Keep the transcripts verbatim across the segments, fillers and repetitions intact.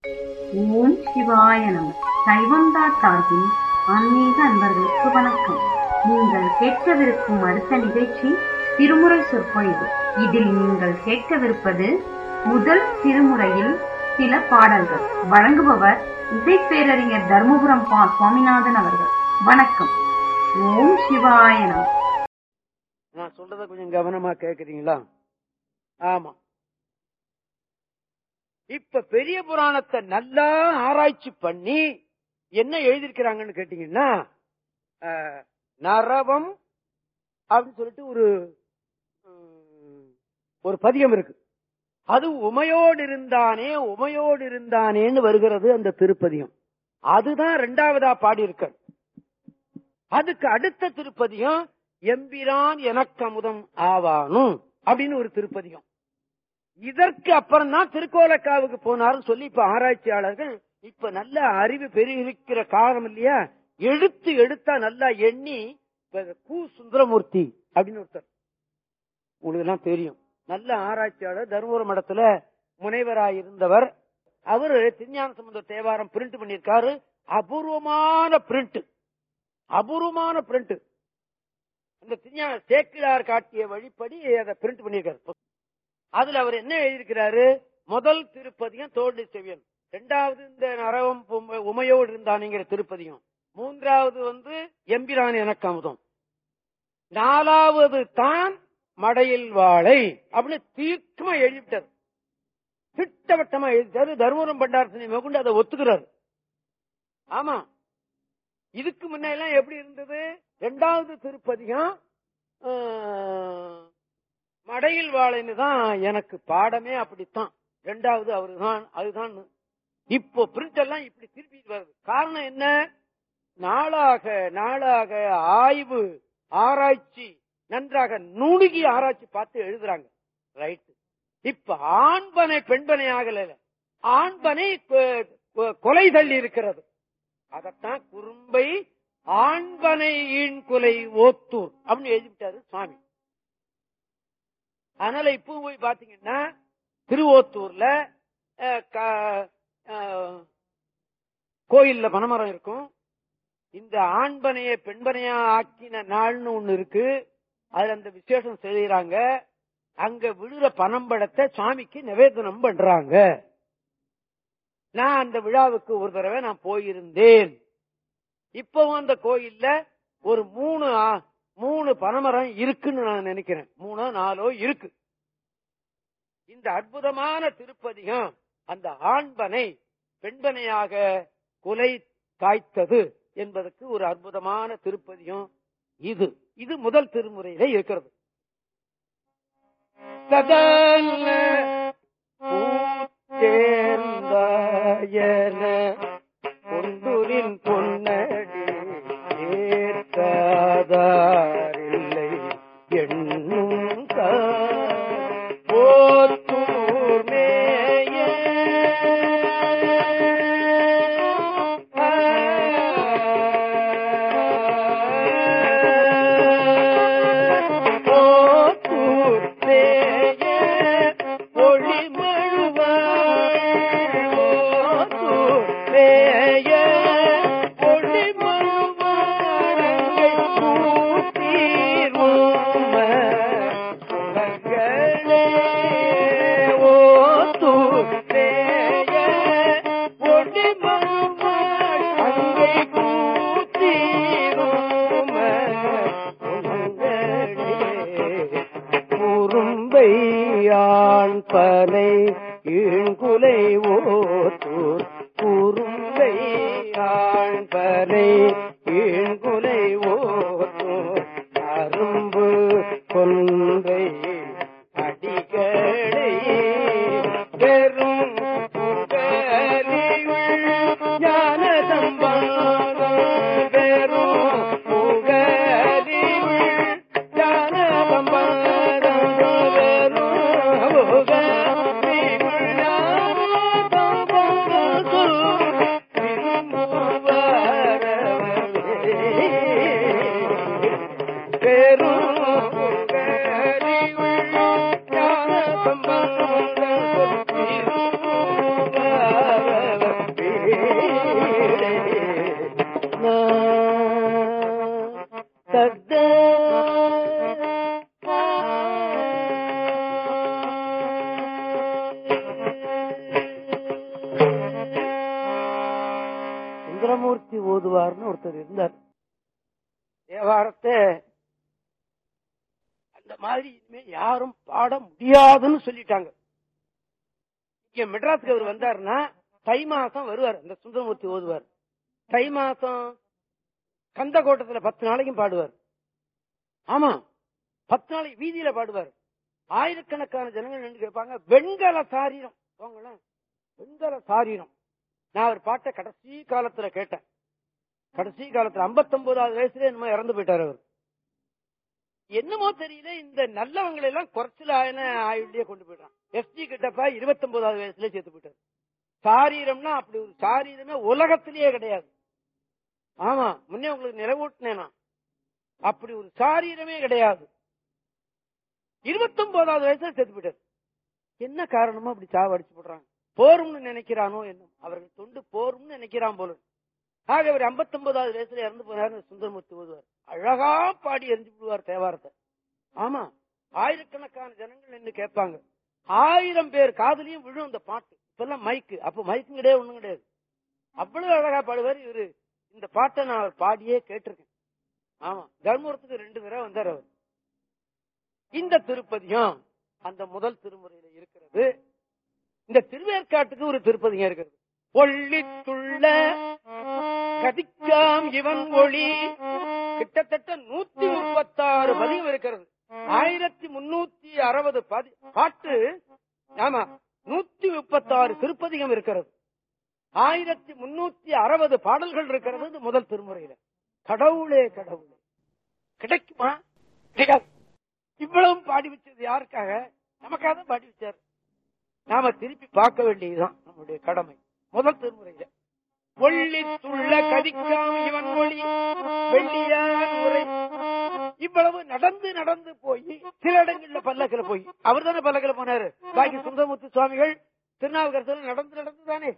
ஓம் சிவாய நம. சைவந்தா சார்பில் ஆன்மீக அன்பர்களுக்கு வணக்கம். நீங்கள் கேட்கவிருக்கும் அடுத்த நிகழ்ச்சி திருமுறை சொற்பொழிவு. இதில் நீங்கள் கேட்கவிருப்பது முதல் திருமுறையில் சில பாடல்கள். வழங்குபவர் இசைப்பேரறிஞர் தர்மபுரம் பா சுவாமிநாதன் அவர்கள். வணக்கம். ஓம் சிவாய நம. நான் சொல்றத கொஞ்சம் கவனமா கேக்குறீங்களா? ஆமா. இப்ப பெரிய புராணத்தை நல்லா ஆராய்ச்சி பண்ணி என்ன எழுதியிருக்கிறாங்கன்னு கேட்டீங்கன்னா, நரவம் அப்படின்னு சொல்லிட்டு ஒரு ஒரு பதியம் இருக்கு. அது உமையோடு இருந்தானே உமையோடு இருந்தானேன்னு வருகிறது அந்த திருப்பதியம். அதுதான் இரண்டாவதா பாடியிருக்க. அதுக்கு அடுத்த திருப்பதியம் எம்பிரான் எனக்கமுதம் ஆவானும் அப்படின்னு ஒரு திருப்பதியம். இதற்கு அப்புறம் தான் திருக்கோலக்காவுக்கு போனாருன்னு சொல்லி இப்ப ஆராய்ச்சியாளர்கள் இப்ப நல்ல அறிவு பெருகிற காலம் இல்லையா, எடுத்து எடுத்தா நல்லா எண்ணி கு சுந்தரமூர்த்தி அப்படின்னு ஒருத்தர், உங்களுக்கு எல்லாம் தெரியும், நல்ல ஆராய்ச்சியாளர், தர்மபுரம் மடத்துல முனைவராய் இருந்தவர். அவரு திருஞான சம்பந்த தேவாரம் பிரிண்ட் பண்ணியிருக்காரு. அபூர்வமான பிரிண்ட், அபூர்வமான பிரிண்ட். அந்த திருஞான சேக்கிழார் காட்டிய வழிப்படி அதை பிரிண்ட் பண்ணியிருக்காரு. அதுல அவர் என்ன எழுதியிருக்கிறாரு? முதல் திருப்பதியம் தோல்வி செவியன், இரண்டாவது இந்த நரவம் உமையோடு இருந்தானுங்கிற திருப்பதியம், மூன்றாவது வந்து எம்பிரான் எனக்கு அமுதம், நாலாவது தான் மடையில் வாழை அப்படின்னு தீர்க்கமா எழுதிட்டார். திட்டவட்டமா எழுதிட்டாரு. தர்மபுரம் பண்டாரசனி மேற்கொண்டு அதை ஒத்துக்கிறாரு. ஆமா, இதுக்கு முன்னெல்லாம் எப்படி இருந்தது? இரண்டாவது திருப்பதியம் மடையில் வாழைன்னு தான் எனக்கு பாடமே, அப்படித்தான். இரண்டாவது அவருதான், அதுதான். இப்போ பிரிண்ட் எல்லாம் இப்படி திருப்பிட்டு வருது. காரணம் என்ன? நாளாக நாளாக ஆய்வு ஆராய்ச்சி நன்றாக நுணுகி ஆராய்ச்சி பார்த்து எழுதுறாங்க. ரைட். இப்ப ஆண்பனை பெண்பனை ஆகல, ஆண்பனை கொலை தள்ளி இருக்கிறது. அதத்தான் குறும்பை ஆண்பனை ஈன் கொலை ஓத்தூர் அப்படின்னு எழுதிவிட்டாரு சுவாமி. அதனால இப்ப போய் பாத்தீங்கன்னா திருவோத்தூர்ல கோயில்ல பனைமரம் இருக்கும். இந்த ஆண்பனைய பெண்பனையா ஆக்கின நாள்னு ஒண்ணு இருக்கு. அதுல அந்த விசேஷம் செய்யறாங்க. அங்க விழுற பனம்பழத்தை சுவாமிக்கு நிவேதனம் பண்றாங்க. நான் அந்த விழாவுக்கு ஒரு தடவை நான் போயிருந்தேன். இப்பவும் அந்த கோயில்ல ஒரு மூணு மூணு பனைமரம் இருக்குன்னு நான் நினைக்கிறேன். மூணோ நாலோ இருக்கு. இந்த அற்புதமான திருப்பதிகம் அந்த ஆண்பனை பெண்பனையாக கொலை காய்த்தது என்பதற்கு ஒரு அற்புதமான திருப்பதிகம் இது. இது முதல் திருமுறையில இருக்கிறது. பொந்தூரின் பொன்னடி ஏற்காதாரில்லை எண்ணும் போத்தூர் மேய போத்தூர் மேய ஒளிமழுவாய் போத்தூர் மேய பனை ஈண்குலை ஓத்தூர் குறும்பை ஆண்பனை ஈண்குலை ஓத்தூர் அரும்பு கொன்றை அடிகளை பெரும் புகலியுள் ஞான சம்பாதம் பெரும் புகலியுள் ஞான சம்பாதம் சுந்தரமூர்த்தி ஓதுவார்னு ஒருத்தர் இருந்தார். தேவாரத்தை அந்த மாதிரி இனிமே யாரும் பாட முடியாதுன்னு சொல்லிட்டாங்க. இங்க மெட்ராஸுக்கு அவர் வந்தாருன்னா தை மாசம் வருவார். அந்த சுந்தரமூர்த்தி ஓதுவார். தை மாசம் கந்த கோட்டத்துல பத்து நாளைக்கும் பாடுவார். ஆமா, பத்து நாளைக்கு வீதியில பாடுவார். ஆயிரக்கணக்கான ஜனங்கள் நின்று கேட்பாங்க. வெண்கல சாரீரம், வெண்கல சாரீரம். நான் அவர் பாட்டை கடைசி காலத்துல கேட்டேன். கடைசி காலத்துல ஐம்பத்தி ஒன்பதாவது வயசுல என்னமோ இறந்து போயிட்டார் அவர். என்னமோ தெரியல, இந்த நல்லவங்களை எல்லாம் குறைச்சல ஆயுள்லயே கொண்டு போயிட்டான். எஸ்டி கிட்டப்பா இருபத்தி ஒன்பதாவது வயசுல சேர்த்து போயிட்டார். சாரீரம்னா அப்படி ஒரு சாரீரமே உலகத்திலேயே கிடையாது. ஆமா, முன்னே உங்களுக்கு நிலவூட்டினேனா, அப்படி ஒரு சாரீரமே கிடையாது. இருபத்தி ஒன்பதாவது வயசுல சேர்த்து போயிட்டார். என்ன காரணமோ அப்படி சாவு அடிச்சு போடுறாங்க. போரும்னு நினைக்கிறானோ என்ன, அவர்கள் தொண்டு போரும்னு நினைக்கிறான் போல. ஆக அவர் ஐம்பத்தி ஒன்பதாவது வயசுல இறந்து போனார். சுந்தரமூர்த்தி ஓதுவார். அழகா பாடி எரிஞ்சு விடுவார் தேவாரத்தை. ஆமா, ஆயிரக்கணக்கான ஜனங்கள் நின்று கேட்பாங்க. ஆயிரம் பேர் காதலியும் விழும் அந்த பாட்டு. இப்பெல்லாம் மைக்கு, அப்ப மைக்கும் கிடையாது, ஒண்ணும் கிடையாது. அவ்வளவு அழகா பாடுவார் இவரு. இந்த பாட்டை நான் அவர் பாடியே கேட்டிருக்கேன். ஆமா, தர்மபுரத்துக்கு ரெண்டு தடவை வந்தார் அவர். இந்த திருப்பதியும் அந்த முதல் திருமுறையில இருக்கிறது. இந்த திருவேற்காட்டுக்கு ஒரு திருப்பதிகம் இருக்கிறது. ஒள்ளித்துள்ள கதிக்காம் இவன் ஒளி, கிட்டத்தட்ட நூத்தி முப்பத்தி ஆறு பதிகம் இருக்கிறது. ஆயிரத்தி முன்னூத்தி அறுபது பாட்டு. ஆமா, நூத்தி முப்பத்தி ஆறு திருப்பதிகம் இருக்கிறது. ஆயிரத்தி முன்னூத்தி அறுபது பாடல்கள் இருக்கிறது முதல் திருமுறையில. கடவுளே கடவுளே, கிடைக்குமா? கிடைக்காது. இவ்வளவு பாடி வச்சது யாருக்காக? நமக்காக தான் பாடி வச்சார். நாம திருப்பி பார்க்க வேண்டியதுதான் நம்முடைய கடமை. முதல் திருமுறையில ஒள்ளித்துள்ள கதிக்காம் இவன் ஒளி வெள்ளியான் உரை. இவ்வளவு நடந்து நடந்து போய் சில இடங்கள்ல பல்லக்கில போய், அவர் தானே பல்லக்கில போனாரு. பாக்கி சுந்தரமூர்த்தி சுவாமிகள் திருநாவுக்கரசர் நடந்து நடந்து தானே.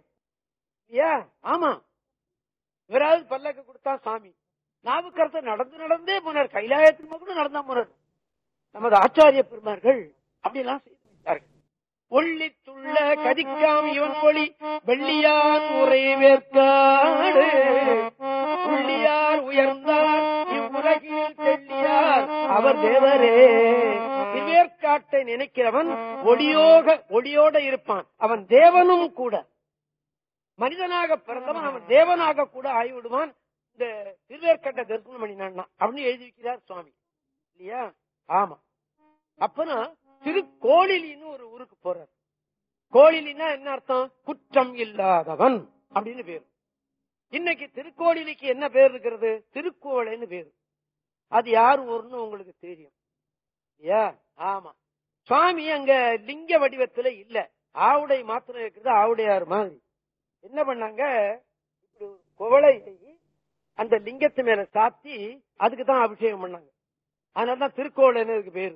ஆமா, இவராவது பல்லக்க கொடுத்தா சாமி. நாவுக்கரசர் நடந்து நடந்தே போனார். கைலாயத்தின் கூட நடந்தா போனார். நமது ஆச்சாரிய பெருமார்கள் அப்படியெல்லாம் செய்தார்கள். ஒள்ளித்துள்ள கதிக்காம் இவன் ஒளி வெள்ளியார் உரை வேற்காடு, உள்ளியார் உயர்ந்தார் இவ்வுலகில் தெள்ளியார் அவர் தேவரே. இவ்வேற்காட்டை நினைக்கிறவன் ஒளியோக ஒளியோட இருப்பான். அவன் தேவனும் கூட. மனிதனாக பிறந்தவன் அவன் தேவனாக கூட ஆய்விடுவான். இந்த திருவேற்காட்டை தரிசனம் பண்ணினான் அப்படின்னு எழுதி வைக்கிறார் சுவாமி இல்லையா? ஆமா. அப்பனா திருக்கோளிலின்னு ஒரு ஊருக்கு போறார். கோளிலின்னா என்ன அர்த்தம்? குற்றம் இல்லாதவன் அப்படின்னு பேரு. இன்னைக்கு திருக்கோளிலிக்கு என்ன பேர் இருக்கிறது? திருக்கோளைன்னு பேரு. அது யார் ஊர்னு உங்களுக்கு தெரியும் இல்லையா? ஆமா. சுவாமி அங்க லிங்க வடிவத்துல இல்ல, ஆவுடை மாத்திரம் இருக்கிறது. ஆவுடையார் மாதிரி என்ன பண்ணாங்க, இப்படி ஒரு குவளை அந்த லிங்கத்து மேல சாத்தி அதுக்குதான் அபிஷேகம் பண்ணாங்க. அதனாலதான் திருக்கோளைன்னு இருக்கு பேரு.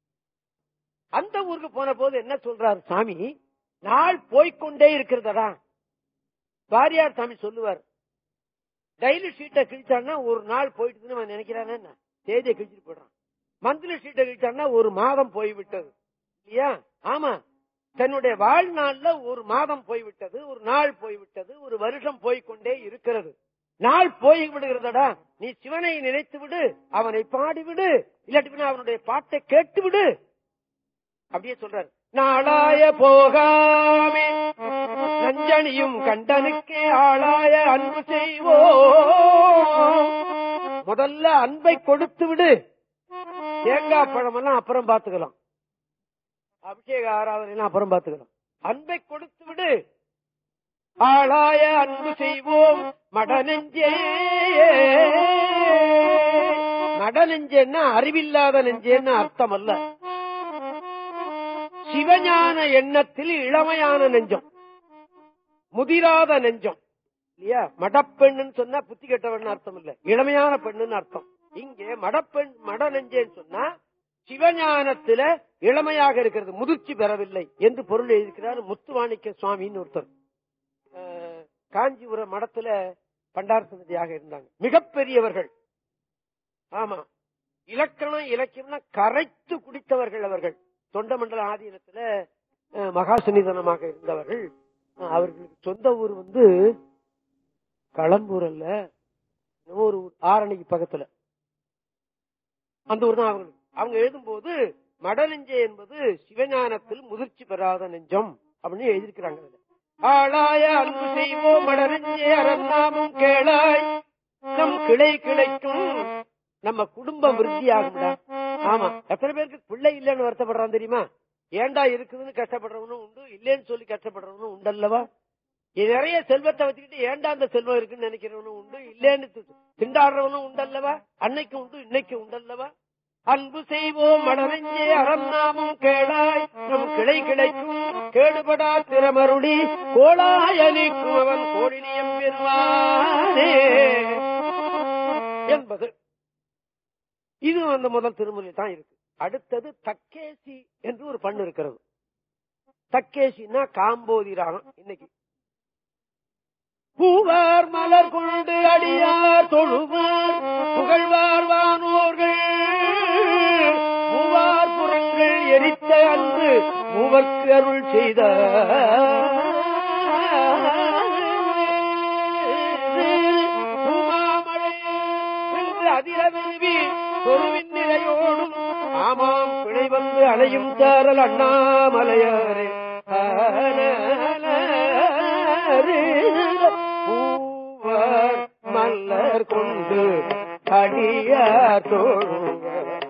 அந்த ஊருக்கு போன போது என்ன சொல்றாரு சாமி, நாள் போய்கொண்டே இருக்கிறதா. வாரியார் சாமி சொல்லுவார், டெய்லி ஷீட்டை கிழிச்சான்னா ஒரு நாள் போயிட்டு நினைக்கிறான், தேதியை கிழிச்சிட்டு போடுறான். மந்த்லி ஷீட்டை கிழிச்சான்னா ஒரு மாதம் போய்விட்டது இல்லையா? ஆமா, தன்னுடைய வாழ்நாள்ல ஒரு மாதம் போய்விட்டது, ஒரு நாள் போய்விட்டது, ஒரு வருஷம் போய்கொண்டே இருக்கிறது. நாள் போய் விடுகிறதடா, நீ சிவனை நினைத்து விடு, அவனை பாடிவிடு, இல்லாட்டி அவனுடைய பாட்டை கேட்டு விடு அப்படியே சொல்றாரு. நாளாய போகாமே நஞ்சனியும் கண்டனுக்கே ஆளாய அன்பு செய்வோம். முதல்ல அன்பை கொடுத்து விடு. தேங்காய் பழம் எல்லாம் அப்புறம் பாத்துக்கலாம், அபிஷேக ஆராதனை அப்புறம் பாத்துக்கலாம். அன்பை கொடுத்து விடு. ஆளாய அன்பு செய்வோம் மடநெஞ்சே. மடநெஞ்சேன்னா அறிவில்லாத நெஞ்சேன்னு அர்த்தம் அல்ல. சிவஞான எண்ணத்தில் இளமையான நெஞ்சம், முதிராத நெஞ்சம் இல்லையா? மடப்பெண்ணு சொன்னா புத்தி கெட்டவன் அர்த்தம் இல்ல, இளமையான பெண்ணுன்னு அர்த்தம். இங்கே மடப்பெண் மட நெஞ்சேன்னு சொன்னா சிவஞானத்துல இளமையாக இருக்கிறது, முதிர்ச்சி பெறவில்லை என்று பொருள் எழுதிக்கிறார் முத்துவாணிக்க சுவாமின்னு ஒருத்தர். காஞ்சிபுரம் மடத்துல பண்டார சன்னதியாக இருந்தாங்க, மிகப்பெரியவர்கள். ஆமா, இலக்கணம் இலக்கியம்னா கரைத்து குடித்தவர்கள் அவர்கள். தொண்டமண்டல ஆதீனத்துல மகா சன்னிதானமாக இருந்தவர்கள். அவர்களுக்கு சொந்த ஊர் வந்து களம்பூரல்ல ஒரு ஆரணிக்கு பக்கத்துல அந்த ஊர் தான். அவங்க அவங்க எழுதும்போது மடநெஞ்சே என்பது சிவஞானத்தில் முதிர்ச்சி பெறாத நெஞ்சம் அப்படின்னு எழுதியிருக்கிறாங்க. ஆளாய அன்பு செய்வோம் மடநெஞ்சே அரண்நாமம் கேளாய் நம் கிளை கிடைக்கும், நம்ம குடும்பம் விருத்தி ஆகும்டா. ஆமா, எத்தனை பேருக்கு பிள்ளை இல்லைன்னு வருத்தப்படுறான் தெரியுமா? ஏண்டா இருக்குதுன்னு கஷ்டப்படுறவனும் உண்டு, இல்லேன்னு சொல்லி கஷ்டப்படுறவனும் உண்டல்லவா? நிறைய செல்வத்தை வச்சுக்கிட்டு ஏண்டா அந்த செல்வம் இருக்குன்னு நினைக்கிறவனும் உண்டு, இல்லேன்னு திண்டாடுறவனும் உண்டல்லவா? அன்னைக்கு உண்டு, இன்னைக்கு உண்டல்லவா? அன்பு செய்வோம் மடநெஞ்சே அரண்நாமம் கேளாய் நம் கிளை கிடைக்கும், கேடுபடா திறமருளி கோளாயலிக்கும் அவன் கோழினியம் பெறுவானே என்பது. இது அந்த முதல் திருமுறை தான் இருக்கு. அடுத்தது தக்கேசி என்று ஒரு பண்ணு இருக்கிறது. தக்கேசின்னா காம்போதி ராகம். இன்னைக்கு பூவார் மலர் கொண்டு அடியார் தொழுவார் புகழ்வார் வானோர்கள் மூவார் புறங்கள் எரித்த அன்று மூவர்க்கு அருள் செய்த பூமாமழை என்று அதிரவிருவி பொருவின் நிலையோடும் ஆமாம் பிழை வந்து அலையும் தாரல் அண்ணாமலையாரே பூவார் மலர் கொண்டு அடியார் தொழுவார்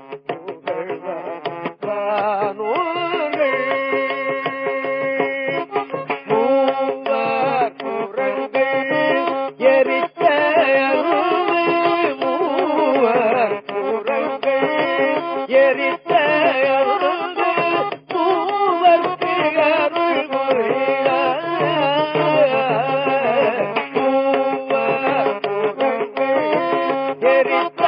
வானோர்கள் மூவார் புறங்கள் எரித்த மூவார் புறங்கள் எரித்த மூவர்க்கு அருள் புரிந்தார் எரித்த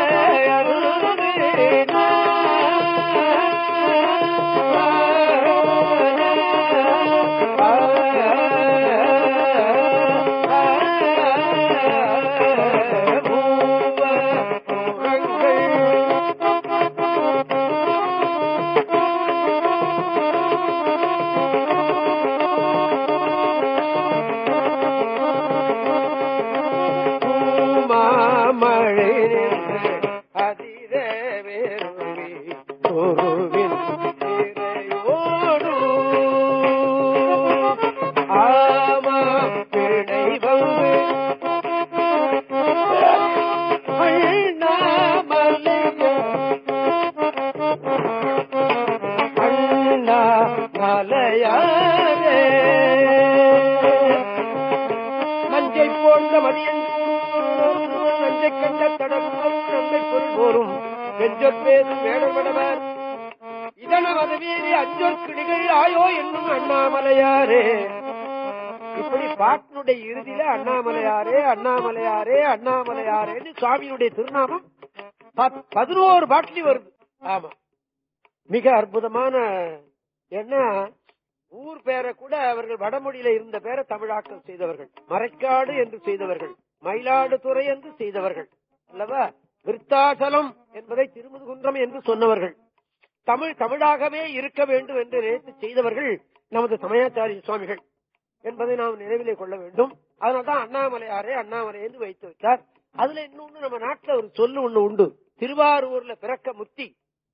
மஞ்சை போன்ற மதியம் நஞ்சை கண்ட தடவும் நன்மை பொருள் போரும் வெஞ்சொற்பேதும் வேடப்படவர் இதன மதவீதி அஞ்சொற் கிளிகள் ஆயோ என்னும் அண்ணாமலையாரே. இப்படி பாட்டினுடைய இறுதியில அண்ணாமலையாரே அண்ணாமலையாரே அண்ணாமலையாரேன்னு சுவாமியுடைய திருநாமம் பதினோரு பாட்டிலி வருது. ஆமா, மிக அற்புதமான. என்ன ஊர் பேரை கூட அவர்கள் வடமொழியில இருந்த பேரை தமிழாக்கம் செய்தவர்கள். மறைக்காடு என்று செய்தவர்கள், மயிலாடுதுறை என்று செய்தவர்கள் அல்லவா? விருத்தாசலம் என்பதை திருமுதுகுன்றம் என்று சொன்னவர்கள், தமிழ் தமிழாகவே இருக்க வேண்டும் என்று நினைத்து செய்தவர்கள் நமது சமயாச்சாரிய சுவாமிகள் என்பதை நாம் நினைவிலே கொள்ள வேண்டும். அதனால்தான் அண்ணாமலையாரே அண்ணாமலை என்று வைத்து வைத்தார். அதுல இன்னொன்னு நம்ம நாட்டுல ஒரு சொல்லு ஒண்ணு உண்டு. திருவாரூர்ல பிறக்க முத்தி,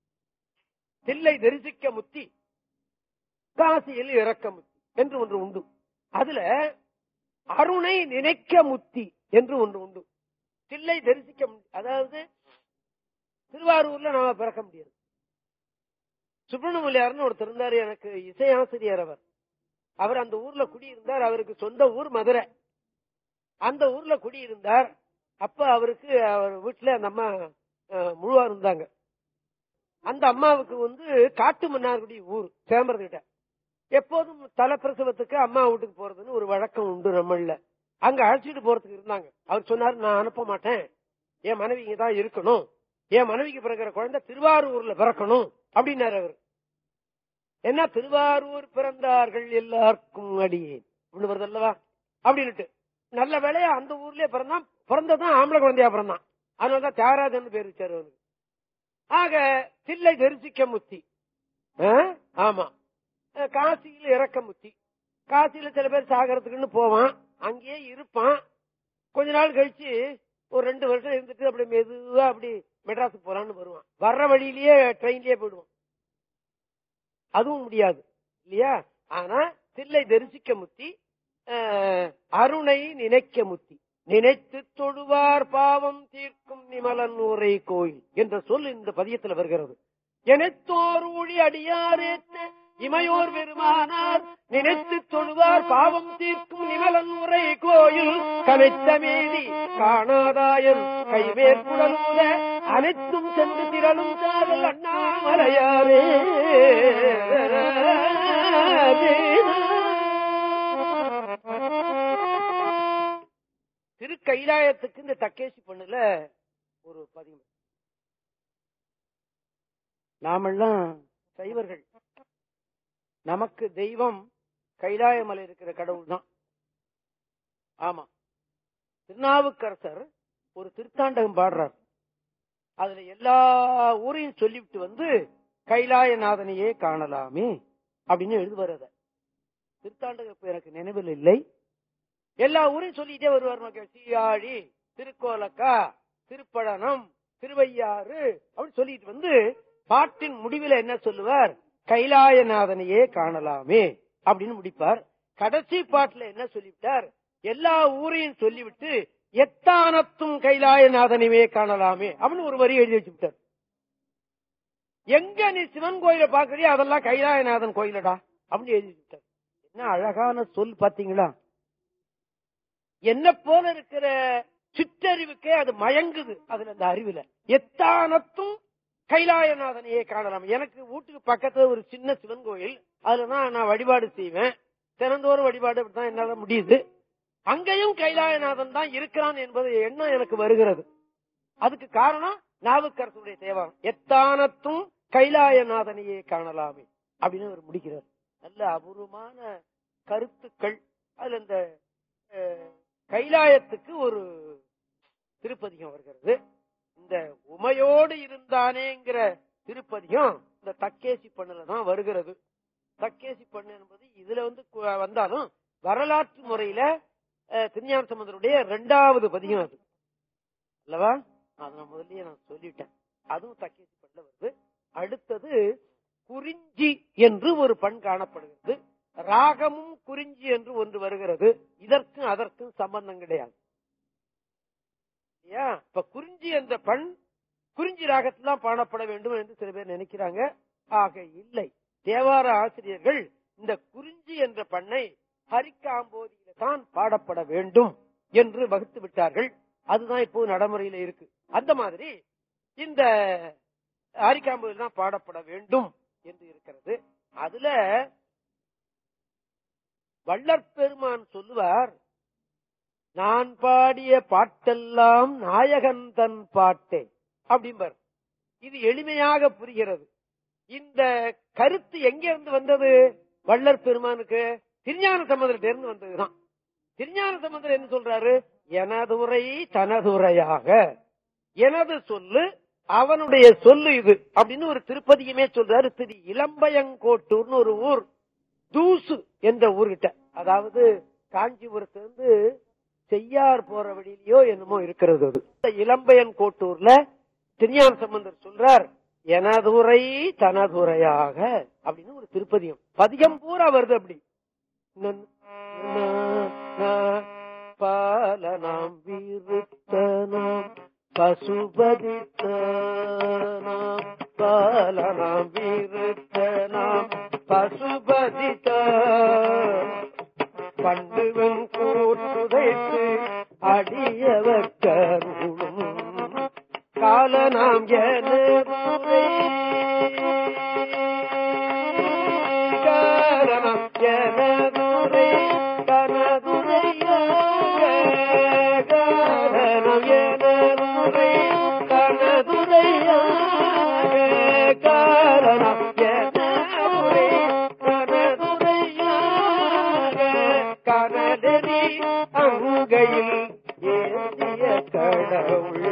தில்லை தரிசிக்க முத்தி, காசியில் இறக்க முத்தி என்று ஒன்று உண்டு. அதுல அருணை நினைக்க முத்தி என்று ஒன்று உண்டு. தில்லை தரிசிக்க முத்தி, அதாவது திருவாரூர்ல நாம பிறக்க முடியாது. சுப்பிரமணியார்னு ஒருத்தர் இருந்தாரு, எனக்கு இசையாசிரியர். அவர் அவர் அந்த ஊர்ல குடியிருந்தார். அவருக்கு சொந்த ஊர் மதுரை. அந்த ஊர்ல குடியிருந்தார். அப்ப அவருக்கு அவர் வீட்டுல அந்த அம்மா முழுவா இருந்தாங்க. அந்த அம்மாவுக்கு வந்து காட்டு மன்னார்குடி ஊர் சேம்பரத்துக்கிட்ட. எப்போதும் தலைப்பிரசவத்துக்கு அம்மா வீட்டுக்கு போறதுன்னு ஒரு வழக்கம் உண்டு நம்மள. அங்க அழைச்சிட்டு போறதுக்கு இருந்தாங்க. அவர் சொன்னாரு, நான் அனுப்ப மாட்டேன், என் மனைவி இங்கதான் இருக்கணும், என் மனைவிக்கு பிறக்கிற குழந்தை திருவாரூர்ல பிறக்கணும் அப்படின்னாரு அவர். என்ன திருவாரூர் பிறந்தார்கள் எல்லாருக்கும் அடியேன் அப்படின்னு வருது அல்லவா அப்படின்னுட்டு. நல்ல வேலையா அந்த ஊர்லயே பிறந்தான். பிறந்ததான் ஆம்பளை குழந்தையா பிறந்தான். அதனாலதான் தியாகராஜன் பேர் வச்சாரு அவனுக்கு. ஆக தில்லை தரிசிக்க முத்தி. ஆமா, காசியில இறக்க முத்தி. காசியில சில பேர் சாகரத்துக்குன்னு போவான், அங்கேயே இருப்பான். கொஞ்ச நாள் கழிச்சு ஒரு ரெண்டு வருஷம் இருந்துட்டு அப்படி மெதுவா அப்படி மெட்ராஸுக்கு போறான்னு வருவான். வர்ற வழியிலேயே ட்ரெயின்லயே போயிடுவான். அதுவும் முடியாது இல்லையா? ஆனா தில்லை தரிசிக்க முத்தி, அருணை நினைக்க முத்தி, நினைத்து தொழுவார் பாவம் தீர்க்கும் நிமலன் ஊரை கோயில் என்ற சொல் இந்த பதியத்தில் வருகிறது. எனத்தோர் ஊழி அடியாரேத்த இமையோர் பெருமானார் நினைத்து தொழுவார் பாவம் தீர்க்கும் நிமலன் உரை கோயில் கனைத்த மீதி காணாதாயர் கைவேற்புடலூத அனைத்தும் சென்று திரளும் சாரல் அண்ணாமலையாரே. திரு கைலாயத்துக்கு இந்த தக்கேசி பண்ணுல ஒரு பதிவு. நாமெல்லாம் சைவர்கள், நமக்கு தெய்வம் கைலாயமலை இருக்கிற கடவுள் தான். ஆமா, திருநாவுக்கரசர் ஒரு திருத்தாண்டகம் பாடுறார். அதுல எல்லா ஊரையும் சொல்லிவிட்டு வந்து கைலாயநாதனையே காணலாமே அப்படின்னு எழுதுவார். அத திருத்தாண்டகம் எனக்கு நினைவில் இல்லை. எல்லா ஊரையும் சொல்லிட்டே வருவார். சீயாழி, திருக்கோலக்கா, திருப்பழனம், திருவையாறு அப்படின்னு சொல்லிட்டு வந்து பாட்டின் முடிவில் என்ன சொல்லுவார்? கைலாயநாதனையே காணலாமே அப்படின்னு முடிப்பார். கடைசி பாட்டுல என்ன சொல்லிவிட்டார்? எல்லா ஊரையும் சொல்லிவிட்டு எத்தானத்தும் கைலாயநாதனையே காணலாமே அப்படின்னு ஒரு வரி எழுதி வச்சுட்டார். எங்க நீ சிவன் கோயிலை பாக்குறியோ அதெல்லாம் கைலாயநாதன் கோயிலடா அப்படின்னு எழுதி வச்சுட்டார். என்ன அழகான சொல் பாத்தீங்களா? என்ன போல இருக்கிற சிற்றறிவுக்கே அது மயங்குது. அதுல அந்த அறிவுல எத்தானத்தும் கைலாயநாதனையே காணலாம். எனக்கு வீட்டுக்கு பக்கத்துல ஒரு சின்ன சிவன் கோயில், அதுலதான் நான் வழிபாடு செய்வேன். தினந்தோறும் வழிபாடு அப்படிதான் என்னால முடியுது. அங்கேயும் கைலாயநாதன் தான் இருக்கிறான் என்பது எண்ணம் எனக்கு வருகிறது. அதுக்கு காரணம் நாவுக்கரசருடைய தேவாரம், எத்தானத்தும் கைலாயநாதனையே காணலாமே அப்படின்னு அவர் முடிக்கிறார். நல்ல அபூர்வமான கருத்துக்கள். அதுல இந்த கைலாயத்துக்கு ஒரு திருப்பதிகம் வருகிறது. இந்த உமையோடு இருந்தானேங்கிற திருப்பதிகம் இந்த தக்கேசி பண்ணுல தான் வருகிறது. தக்கேசி பண்ணு என்பது இதுல வந்து வந்தாலும் வரலாற்று முறையில திருஞான சம்பந்தருடைய இரண்டாவது பதிகம் அது அல்லவா? அதை நான் முதல்லயே நான் சொல்லிட்டேன். அதுவும் தக்கேசி பண்ணல வருது. அடுத்தது குறிஞ்சி என்று ஒரு பண் காணப்படுகிறது. ராகமும் குறிஞ்சி என்று ஒன்று வருகிறது. இதற்கும் அதற்கும் சம்பந்தம் கிடையாது. இப்ப குறிஞ்சி என்ற பண் குறிஞ்சி ராகத்தில்தான் பாடப்பட வேண்டும் என்று சில பேர் நினைக்கிறாங்க. ஆக இல்லை. தேவார ஆசிரியர்கள் இந்த குறிஞ்சி என்ற பண்ணை ஹரிக்காம்போதியில தான் பாடப்பட வேண்டும் என்று வகுத்து விட்டார்கள். அதுதான் இப்போது நடைமுறையில இருக்கு. அந்த மாதிரி இந்த ஹரிக்காம்போதியில் தான் பாடப்பட வேண்டும் என்று இருக்கிறது. அதுல வள்ளற்பெருமான் சொல்லுவார், நான் பாடிய பாட்டெல்லாம் நாயகன் தன் பாட்டே அப்படிம்பார். இது எளிமையாக புரிகிறது. இந்த கருத்து எங்க இருந்து வந்தது? வள்ளற் பெருமானுக்கு திருஞான சம்பந்தர்கிட்ட இருந்து வந்ததுதான். திருஞான சம்பந்தர் என்ன சொல்றாரு? எனதுரை தனதுரையாக, எனது சொல்லு அவனுடைய சொல்லு இது அப்படின்னு ஒரு திருப்பதியுமே சொல்றாரு. திரு இளம்பயங்கோட்டூர்னு ஒரு ஊர், தூசு என்ற ஊர்கிட்ட, அதாவது காஞ்சிபுரத்திலிருந்து செய்யார் போற வழியிலயோ என்னமோ இருக்கிறது. இளம்பயன் கோட்டூர்ல திருஞான சம்பந்தர் சொல்றார், எனதுரை தனதுரையாக அப்படின்னு ஒரு திருப்பதியம். பதியம் பூரா வருது அப்படி. பாலனாம் வீருத்தனாம் பசுபதித்தனாம் பாலனாம் வீருத்தனாம் பசுபதித்த பண்டுவன் கூற்றுதைத்து அடியவர் கருளும் காலனாம் எனதுரை காரணம் எனதுரை கனதுரையாக காரணம் எனதுரை கனதுரையாக காரணம் எனதுரை கனதுரையாக கனதறி அங்கையில் ஏந்திய கடவுள்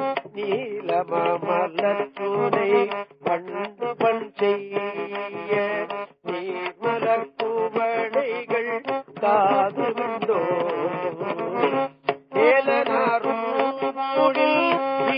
நீலமலச்சுனை கண்டு பண் செய்ய நீர்மலர் பூவடைகள் காது விண்டோ ஏல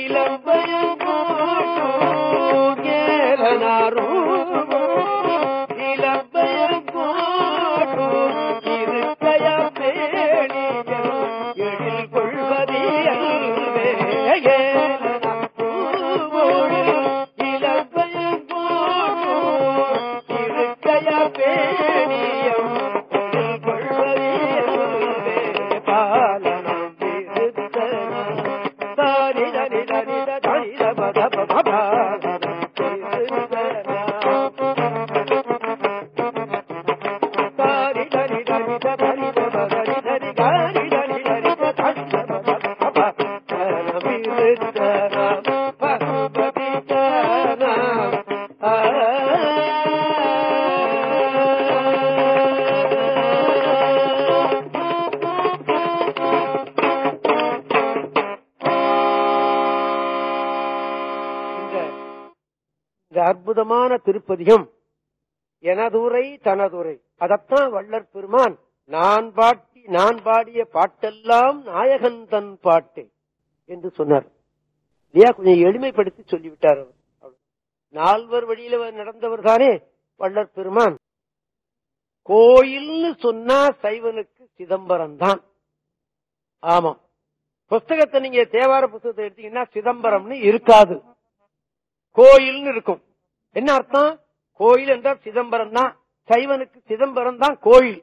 அற்புதமான திருப்பதிகம் எனதுரை தனதுரை. அதத்தான் வள்ளற் பெருமான் நான் பாட்டி நான் பாடிய பாட்டெல்லாம் நாயகன் தன் பாட்டு என்று சொன்னார். இல்லையா? கொஞ்சம் எளிமைப்படுத்தி சொல்லிவிட்டார் அவர். நால்வர் வழியில நடந்தவர் தானே வள்ளற் பெருமான். கோயில்னு சொன்னா சைவனுக்கு சிதம்பரம் தான். ஆமா, புஸ்தகத்தை நீங்க தேவார புஸ்தகத்தை எடுத்தீங்கன்னா சிதம்பரம்னு இருக்காது, கோயில்னு இருக்கும். என்ன அர்த்தம்? கோயில் என்றால் சிதம்பரம் தான். சைவனுக்கு சிதம்பரம் தான் கோயில்.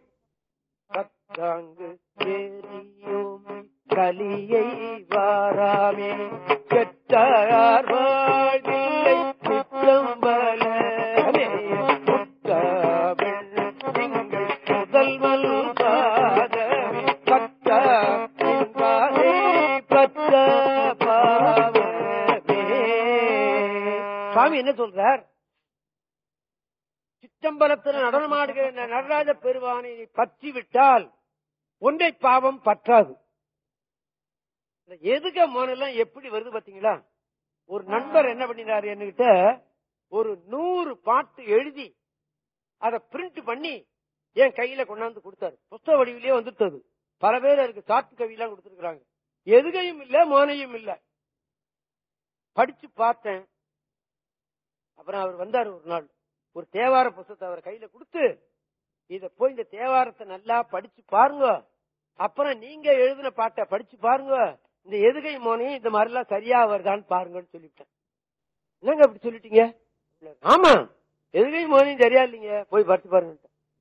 கலியை வாராமே கெட்டார் வாழ்வில்லை சிற்றம்பலமே திங்கள் முதல்வல் பாதமே பத்த பத்த பாவமே. சுவாமி என்ன சொல்றார்? சிற்றம்பலத்தில் நடனமாடுகிற நடராஜ பெருமானை பற்றி விட்டால் ஒன்றை பாவம் பற்றாது. எதுக்க மோனெல்லாம் எப்படி வருது பாத்தீங்களா? ஒரு நண்பர் என்ன பண்ணினாரு, என்கிட்ட ஒரு நூறு பாட்டு எழுதி அதை பிரிண்ட் பண்ணி என் கையில கொண்டாந்து கொடுத்தாரு. புஸ்தக வடிவிலேயே வந்துட்டது. பல பேர் அதுக்கு சாட்டு கவி எல்லாம் கொடுத்திருக்கிறாங்க. எதுகையும் இல்ல, மோனையும் இல்ல. படிச்சு பார்த்தேன். அப்புறம் அவர் வந்தாரு ஒரு நாள், ஒரு தேவார புஸ்தகத்தை அவர் கையில கொடுத்து, இத போய் இந்த தேவாரத்தை நல்லா படிச்சு பாருங்க, அப்புறம் நீங்க எழுதின பாட்டை படிச்சு பாருங்க, இந்த எதுகை மோனையும் இந்த மாதிரி எல்லாம் சரியா வருதான்னு பாருங்கன்னு சொல்லிவிட்டேன். என்னங்க அப்படி சொல்லிட்டீங்க? ஆமா, எதுகை மோனையும் சரியா இல்லைங்க, போய் படிச்சு பாருங்க.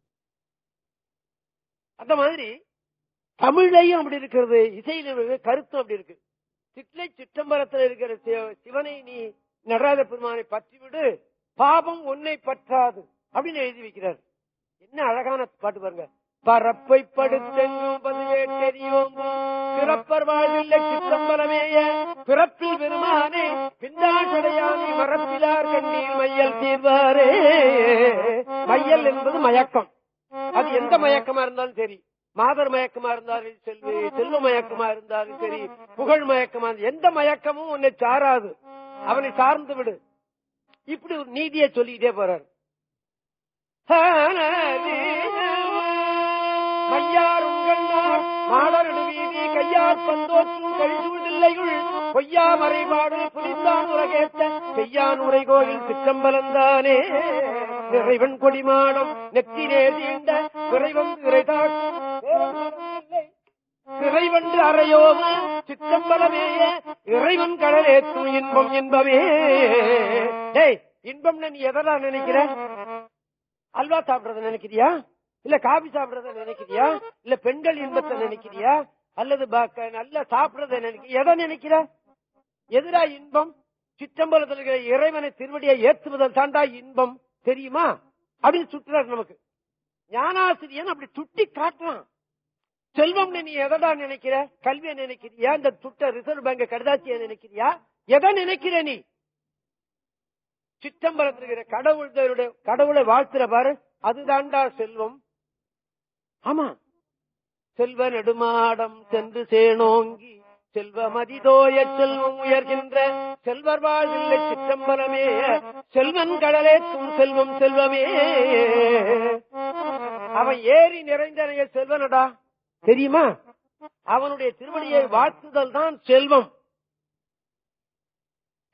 அந்த மாதிரி தமிழையும் அப்படி இருக்கிறது, இசையில கருத்தும் அப்படி இருக்கு. சிற்றை சிற்றம்பலத்தில் இருக்கிற சிவனை நீ நடராஜ பெருமானை பற்றி விடு, பாபம் உன்னை பற்றாது அப்படின்னு எழுதி வைக்கிறார். என்ன அழகான பாட்டு பாருங்க. பரப்பை படுத்தெங்கும் பதுவே தெரியும் பிறப்பர் வாழ்வில்லை சிற்றம்பலமேய பிறப்பில் பெருமானே பின்னாடையானை மரப்பிலார் கண்ணீர் மையல் தீர்வாரே. மையல் என்பது மயக்கம். அது எந்த மயக்கமா இருந்தாலும் சரி, மாதர் மயக்கமா இருந்தாலும் செல்வி செல்வ மயக்கமா இருந்தாலும் சரி, புகழ் மயக்கமா, எந்த மயக்கமும் உன்னை சாராது, அவனை சார்ந்து விடு. இப்படி ஒரு நீதியை சொல்லிக்கிட்டே போறார். மையார் உங்கள்னார் மாடரடு வீதி கையார் பந்தோற்றும் கழிசூழ்நிலையுள் பொய்யா மறைபாடு புலிந்தான் உலகேத்த செய்யான் உரை கோயில் சிற்றம்பலந்தானே. இறைவன் கொடிமாடம் நெற்றினே தீண்ட இறைவன் இறைதாக்கும் இறைவன்று அறையோவு சிற்றம்பலமேய இறைவன் கடலேற்றும் இன்பம் என்பவே. டேய், இன்பம்னு நீ எதெல்லாம் நினைக்கிற? அல்வா சாப்பிடறத நினைக்கிறியா? இல்ல காபி சாப்பிடறத நினைக்கிறியா? இல்ல பெண்கள் இன்பத்தை நினைக்கிறியா? அல்லது நல்ல சாப்பிடறத நினைக்கிற? எதை நினைக்கிற? எதிரா இன்பம்? சிற்றம்பலத்தில் இருக்கிற இறைவனை திருவடியை ஏற்றுவதில் தாண்டா இன்பம், தெரியுமா அப்படின்னு சுற்றுறாரு நமக்கு ஞானாசிரியன். அப்படி சுட்டி காட்டலாம். செல்வம்னு நீ எதடா நினைக்கிற? கல்வியை நினைக்கிறியா? இந்த சுட்ட ரிசர்வ் பேங்க் கடுதாசிய நினைக்கிறியா? எதை நினைக்கிற நீ? சிற்றம்பலத்தில் கடவுளுடைய கடவுளை வாழ்த்துற பாரு, அதுதான்டா செல்வம். ஆமா, செல்வ நெடுமாடம் சென்று சேனோங்கி செல்வ மதிதோய செல்வம் உயர்கின்ற செல்வர் வாழ்வில்லை சிற்றம்பலமே செல்வன் கடலேற்றும் செல்வம் செல்வமே. அவன் ஏறி நிறைந்தனைய செல்வனடா, தெரியுமா? அவனுடைய திருவடியை வாழ்த்துதல் தான் செல்வம்.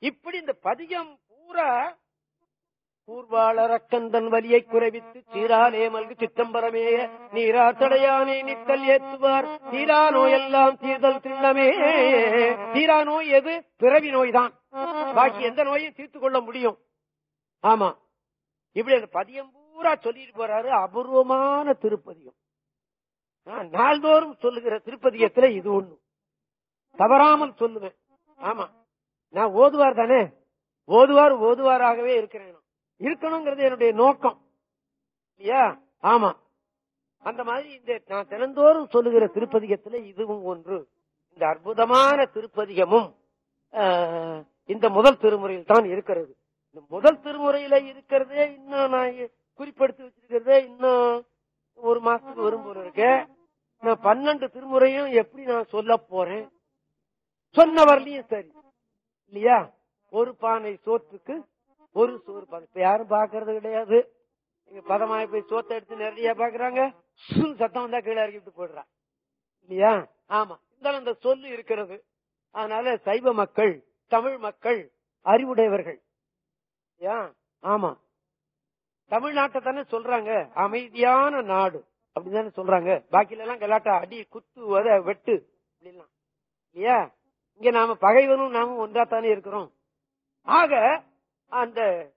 இப்படி இந்த பதிகம் பூரா பூர்வாளரக்கந்தன் வலியை குறைவித்து சீராலே மல்கு சித்தம்பரமேய நீரா தடையானே நித்தல் ஏத்துவார் தீரா நோயெல்லாம் தீர்தல் திண்ணமே. தீரா நோய் எது? பிறவி நோய் தான். பாக்கி எந்த நோயும் தீர்த்து கொள்ள முடியும். ஆமா, இப்படி அந்த பதியம் பூரா சொல்லிட்டு போறாரு. அபூர்வமான திருப்பதியம். நாள்தோறும் சொல்லுகிற திருப்பதியத்துல இது ஒண்ணு தவறாமல் சொல்லுவேன். ஆமா, நான் ஓதுவார் தானே, ஓதுவார் ஓதுவாராகவே இருக்கிறேன், இருக்கணுங்கிறது என்னுடைய நோக்கம் இல்லையா? ஆமா, அந்த மாதிரி இந்த நான் தினந்தோறும் சொல்லுகிற திருப்பதிகத்துல இதுவும் ஒன்று. இந்த அற்புதமான திருப்பதிகமும் இந்த முதல் திருமுறையில் தான் இருக்கிறது. இந்த முதல் திருமுறையில இருக்கிறதே இன்னும் நான் குறிப்பெடுத்து வச்சிருக்கிறதே இன்னும் ஒரு மாசத்துக்கு வரும் போல இருக்க. நான் பன்னெண்டு திருமுறையும் எப்படி நான் சொல்ல போறேன்? சொன்னவர்லயும் சரி இல்லையா? ஒரு பானை சோற்றுக்கு ஒரு சோறு பானை. இப்ப யாரும் பாக்குறது கிடையாது. நீங்க பதமாய போய் சோத்தை எடுத்து நிறைய பாக்குறாங்க, சத்தம் வந்தா கீழே இறக்கிட்டு போயிடுறான் இல்லையா? ஆமா, இந்த அந்த சொல்லு இருக்கிறது. அதனால சைவ மக்கள், தமிழ் மக்கள் அறிவுடையவர்கள். ஆமா, தமிழ்நாட்டை தானே சொல்றாங்க அமைதியான நாடு அப்படித்தானே சொல்றாங்க. பாக்கில எல்லாம் கலாட்டா, அடி, குத்து, வத, வெட்டு அப்படிலாம் இல்லையா? இங்க நாம பகைவனும் நாமும் ஒன்றாத்தானே இருக்கிறோம். ஆக அந்த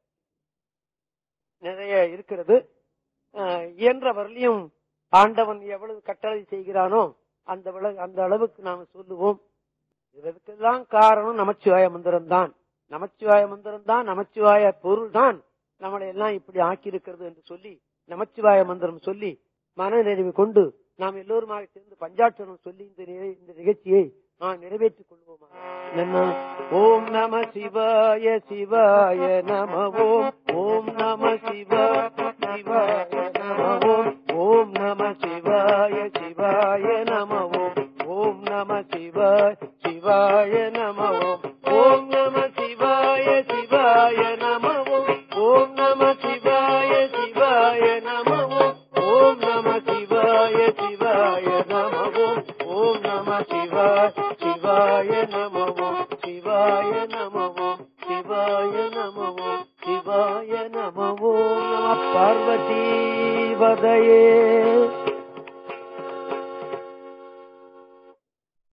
நிறைய இருக்கிறது. இயன்றவரையும் ஆண்டவன் எவ்வளவு கட்டளை செய்கிறானோ அந்த அந்த அளவுக்கு நாம சொல்லுவோம். இதற்கெல்லாம் காரணம் நமச்சிவாய மந்திரம் தான். நமச்சிவாய மந்திரம் தான், நமச்சிவாய பொருள் தான் நம்மளை எல்லாம் இப்படி ஆக்கியிருக்கிறது என்று சொல்லி நமச்சிவாய மந்திரம் சொல்லி மன நிறைவு கொண்டு நாம் எல்லோருமாக சேர்ந்து பஞ்சாட்சரம் சொல்லி இந்த நிகழ்ச்சியை நான் நிறைவேற்றிக் கொள்வோமா? ஓம் நம சிவாய சிவாய நம ஓம். ஓம் நம சிவாய சிவாய நம ஓம். ஓம் நம சிவாய சிவாய நம ஓம். ஓம் நம சிவாய சிவாய நம ஓம். ஓம் நம சிவாய சிவாய நம ஓம். ஓம் நம சிவாய சிவாய நம ஓம். ஓம் நம சிவாய சிவாய நம ஓம். ஓம் நம சிவாய சிவாய நம ஓம். சிவாய நம ஓம். சிவாய நம ஓம். சிவாய நம ஓம். நம பார்வதி பதையே.